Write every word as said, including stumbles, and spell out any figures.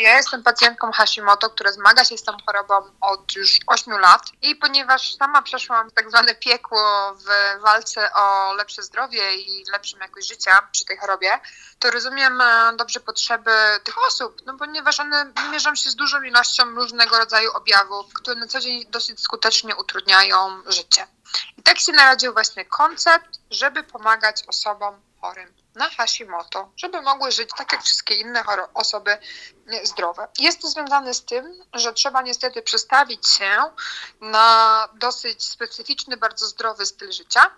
Ja jestem pacjentką Hashimoto, która zmaga się z tą chorobą od już ośmiu lat i ponieważ sama przeszłam tak zwane piekło w walce o lepsze zdrowie i lepszą jakość życia przy tej chorobie, to rozumiem dobrze potrzeby tych osób, no ponieważ one mierzą się z dużą ilością różnego rodzaju objawów, które na co dzień dosyć skutecznie utrudniają życie. I tak się narodził właśnie koncept, żeby pomagać osobom chorym na Hashimoto, żeby mogły żyć tak jak wszystkie inne chore osoby zdrowe. Jest to związane z tym, że trzeba niestety przestawić się na dosyć specyficzny, bardzo zdrowy styl życia,